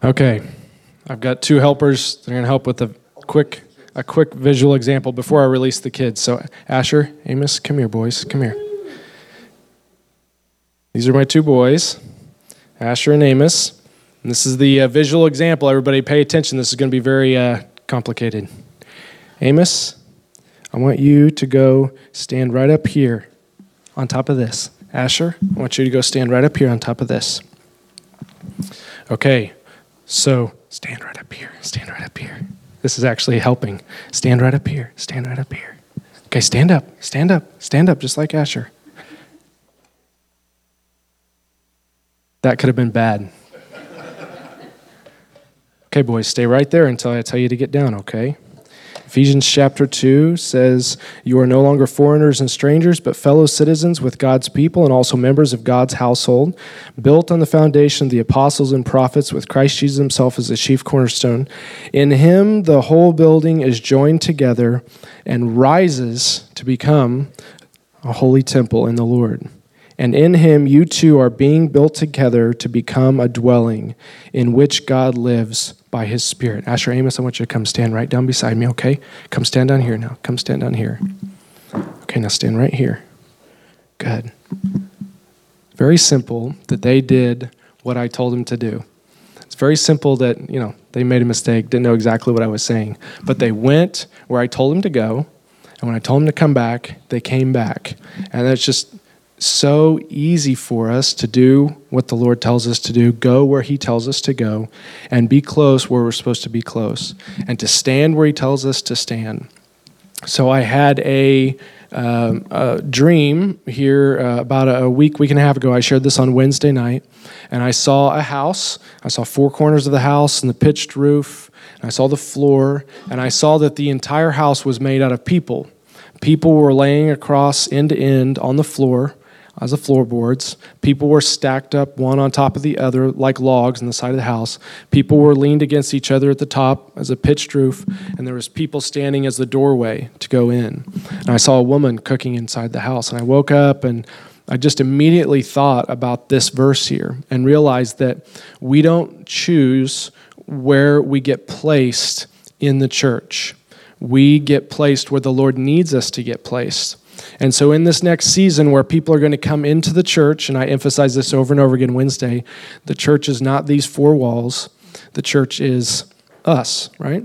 Okay, I've got two helpers. They're going to help with a quick visual example before I release the kids. So Asher, Amos, come here, boys. Come here. These are my two boys, Asher and Amos. And this is the visual example. Everybody pay attention. This is going to be very complicated. Amos, I want you to go stand right up here on top of this. Asher, I want you to go stand right up here on top of this. Okay, so stand right up here. Stand right up here. This is actually helping. Stand right up here. Stand right up here. Okay, stand up. Stand up. Stand up just like Asher. That could have been bad. Okay, boys, stay right there until I tell you to get down, okay? Ephesians chapter 2 says, "You are no longer foreigners and strangers, but fellow citizens with God's people and also members of God's household, built on the foundation of the apostles and prophets with Christ Jesus himself as the chief cornerstone. In him, the whole building is joined together and rises to become a holy temple in the Lord. And in him, you two are being built together to become a dwelling in which God lives by his Spirit." Asher, Amos, I want you to come stand right down beside me, okay? Come stand down here now. Come stand down here. Okay, now stand right here. Good. Very simple that they did what I told them to do. It's very simple that, they made a mistake, didn't know exactly what I was saying. But they went where I told them to go, and when I told them to come back, they came back. And that's just so easy for us to do what the Lord tells us to do, go where he tells us to go, and be close where we're supposed to be close, and to stand where he tells us to stand. So I had a dream here about a week and a half ago. I shared this on Wednesday night, and I saw a house. I saw four corners of the house and the pitched roof, and I saw the floor, and I saw that the entire house was made out of people. People were laying across end to end on the floor as the floorboards. People were stacked up one on top of the other like logs on the side of the house. People were leaned against each other at the top as a pitched roof, and there was people standing as the doorway to go in. And I saw a woman cooking inside the house, and I woke up and I just immediately thought about this verse here and realized that we don't choose where we get placed in the church. We get placed where the Lord needs us to get placed. And so in this next season where people are going to come into the church, and I emphasize this over and over again Wednesday, the church is not these four walls. The church is us, right?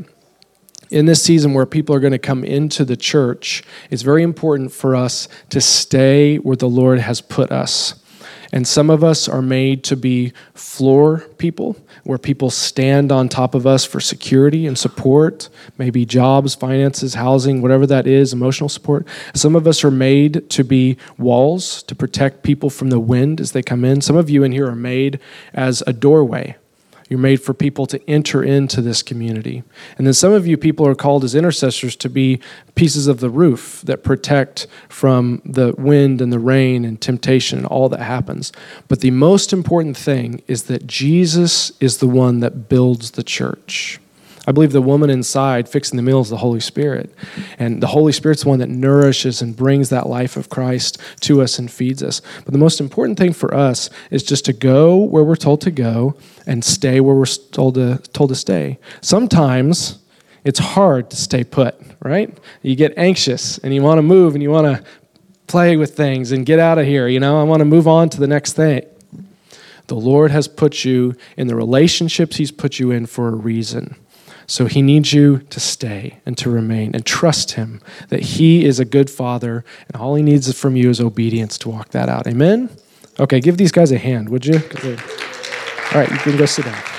In this season where people are going to come into the church, it's very important for us to stay where the Lord has put us. And some of us are made to be floor people, where people stand on top of us for security and support, maybe jobs, finances, housing, whatever that is, emotional support. Some of us are made to be walls to protect people from the wind as they come in. Some of you in here are made as a doorway. You're made for people to enter into this community. And then some of you people are called as intercessors to be pieces of the roof that protect from the wind and the rain and temptation and all that happens. But the most important thing is that Jesus is the one that builds the church. I believe the woman inside fixing the meal is the Holy Spirit. And the Holy Spirit's the one that nourishes and brings that life of Christ to us and feeds us. But the most important thing for us is just to go where we're told to go and stay where we're told to stay. Sometimes it's hard to stay put, right? You get anxious and you want to move and you want to play with things and get out of here. I want to move on to the next thing. The Lord has put you in the relationships he's put you in for a reason. So he needs you to stay and to remain and trust him that he is a good father and all he needs from you is obedience to walk that out. Amen? Okay, give these guys a hand, would you? All right, you can go sit down.